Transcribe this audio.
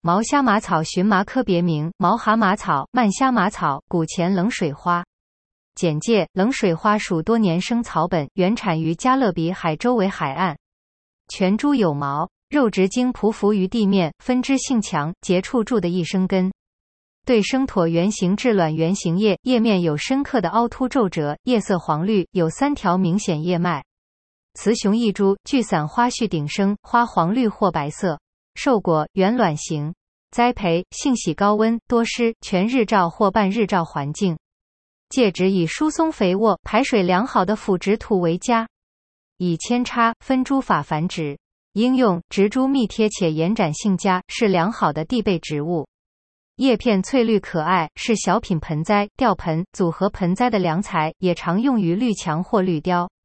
毛虾马草荨麻科别名：毛蛤蟆草、蔓虾马草、古钱冷水花。简介：冷水花属多年生草本，原产于加勒比海周围海岸。全株有毛，肉质经匍匐于地面，分支性强，节处筑的一生根。对生椭圆形至卵圆形叶，叶面有深刻的凹凸皱褶，叶色黄绿，有3条明显叶脉。雌雄异株，聚散花序顶生，花黄绿或白色。授果圆卵形。栽培性喜高温，多湿，全日照或半日照环境。介质以疏松肥沃、排水良好的腐殖土为佳。以扦插分株法繁殖。应用植株密贴且延展性佳，是良好的地被植物。叶片翠绿可爱，是小品盆栽、吊盆、组合盆栽的良材，也常用于绿墙或绿雕。